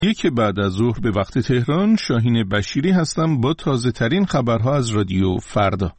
یک بعد از ظهر به وقت تهران، شاهین بشیری هستم با تازه ترین خبرها از رادیو فردا.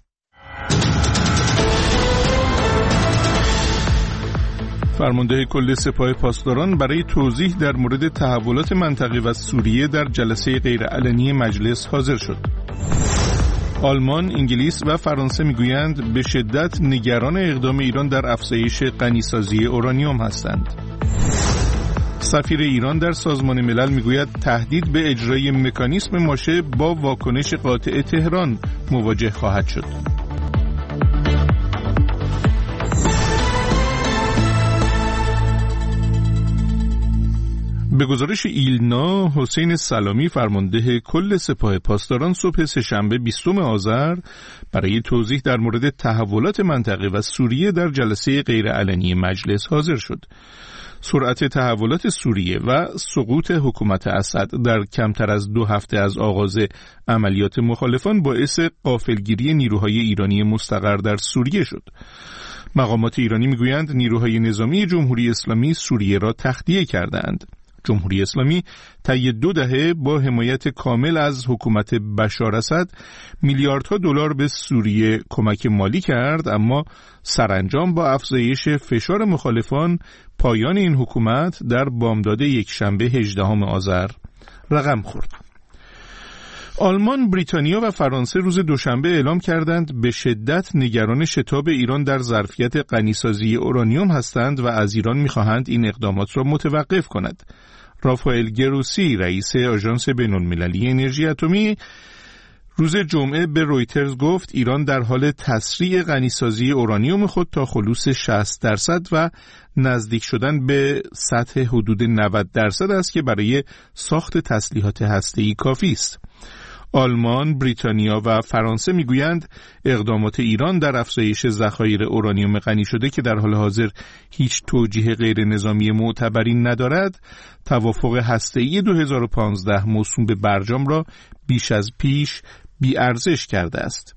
فرمانده کل سپاه پاسداران برای توضیح در مورد تحولات منطقه و سوریه در جلسه غیرعلنی مجلس حاضر شد. آلمان، انگلیس و فرانسه میگویند به شدت نگران اقدام ایران در افزایش غنیسازی اورانیوم هستند. سفیر ایران در سازمان ملل میگوید تهدید به اجرای مکانیسم ماشه با واکنش قاطع تهران مواجه خواهد شد. به گزارش ایلنا، حسین سلامی فرمانده کل سپاه پاسداران صبح سه‌شنبه 20 آذر برای توضیح در مورد تحولات منطقه و سوریه در جلسه غیرعلنی مجلس حاضر شد. سرعت تحولات سوریه و سقوط حکومت اسد در کمتر از 2 هفته از آغاز عملیات مخالفان باعث غافلگیری نیروهای ایرانی مستقر در سوریه شد. مقامات ایرانی میگویند نیروهای نظامی جمهوری اسلامی سوریه را تخلیه کردند. جمهوری اسلامی طی 2 دهه با حمایت کامل از حکومت بشار اسد میلیاردها دلار به سوریه کمک مالی کرد، اما سرانجام با افزایش فشار مخالفان پایان این حکومت در بامداد یکشنبه 18 آذر رقم خورد. آلمان، بریتانیا و فرانسه روز دوشنبه اعلام کردند به شدت نگران شتاب ایران در ظرفیت غنیسازی اورانیوم هستند و از ایران می‌خواهند این اقدامات را متوقف کند. رافائل گروسی، رئیس آژانس بین‌المللی انرژی اتمی، روز جمعه به رویترز گفت ایران در حال تسریع غنیسازی اورانیوم خود تا خلوص 60% و نزدیک شدن به سطح حدود 90% است که برای ساخت تسلیحات هسته‌ای کافی است. آلمان، بریتانیا و فرانسه میگویند اقدامات ایران در افزایش ذخایر اورانیوم غنی شده که در حال حاضر هیچ توجیه غیر نظامی معتبری ندارد، توافق هسته‌ای 2015 موسوم به برجام را بیش از پیش بی‌ارزش کرده است.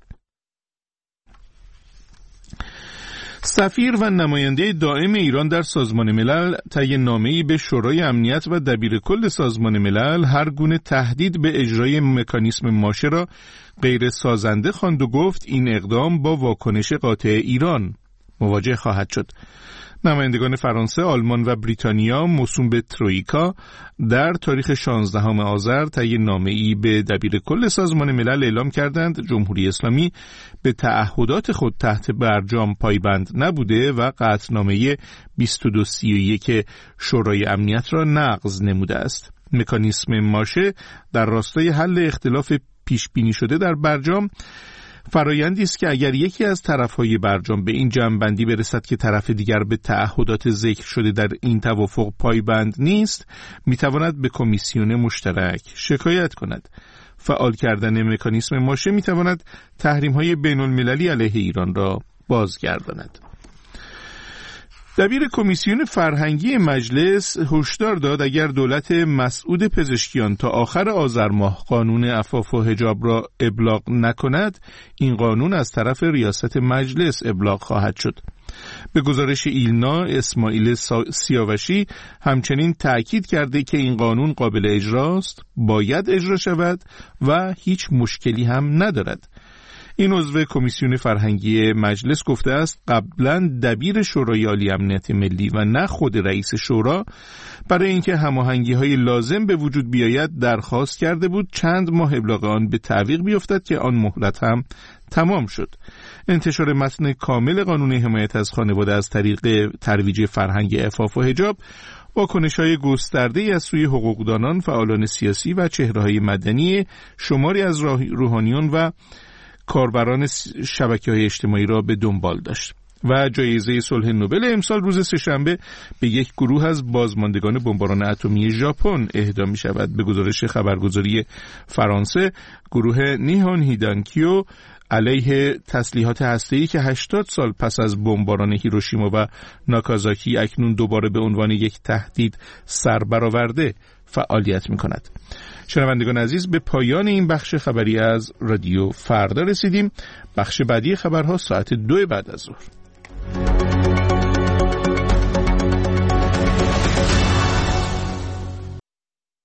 سفیر و نماینده دائم ایران در سازمان ملل طی نامه‌ای به شورای امنیت و دبیر کل سازمان ملل هر گونه تهدید به اجرای مکانیسم ماشه را غیر سازنده خواند و گفت این اقدام با واکنش قاطع ایران مواجه خواهد شد. نمایندگان فرانسه، آلمان و بریتانیا موسوم به ترویکا در تاریخ 16 آذر طی نامه‌ای به دبیر کل سازمان ملل اعلام کردند جمهوری اسلامی به تعهدات خود تحت برجام پایبند نبوده و قطعنامه 2231 شورای امنیت را نقض نموده است. مکانیسم ماشه در راستای حل اختلاف پیش بینی شده در برجام فرایندی است که اگر یکی از طرف‌های برجام به این جمع‌بندی برسد که طرف دیگر به تعهدات ذکر شده در این توافق پایبند نیست، می‌تواند به کمیسیون مشترک شکایت کند. فعال کردن مکانیسم ماشه می‌تواند تحریم‌های بین‌المللی علیه ایران را بازگرداند. دبیر کمیسیون فرهنگی مجلس هشدار داد اگر دولت مسعود پزشکیان تا آخر آذر ماه قانون عفاف و حجاب را ابلاغ نکند، این قانون از طرف ریاست مجلس ابلاغ خواهد شد. به گزارش ایلنا، اسماعیل سیاوشی همچنین تأکید کرده که این قانون قابل اجراست، باید اجرا شود و هیچ مشکلی هم ندارد. این عضو کمیسیون فرهنگی مجلس گفته است قبلا دبیر شورای عالی امنیت ملی و نه خود رئیس شورا برای اینکه هماهنگی‌های لازم به وجود بیاید درخواست کرده بود چند ماه ابلاغ آن به تعویق بیفتد که آن مهلت هم تمام شد. انتشار متن کامل قانون حمایت از خانواده از طریق ترویج فرهنگ عفاف و حجاب واکنش‌های گسترده‌ای از سوی حقوقدانان، فعالان سیاسی و چهره‌های مدنی، شماری از روحانیون و کاربران شبکه‌های اجتماعی را به دنبال داشت. و جایزه صلح نوبل امسال روز سه‌شنبه به یک گروه از بازماندگان بمباران اتمی ژاپن اهدا می‌شود. به گزارش خبرگزاری فرانسه، گروه نیهون هیدانکیو علیه تسلیحات هسته‌ای که 80 سال پس از بمباران هیروشیما و ناکازاکی اکنون دوباره به عنوان یک تهدید سر برآورده فعالیت می‌کند. شنوندگان عزیز، به پایان این بخش خبری از رادیو فردا رسیدیم. بخش بعدی خبرها ساعت 2 بعد از ظهر.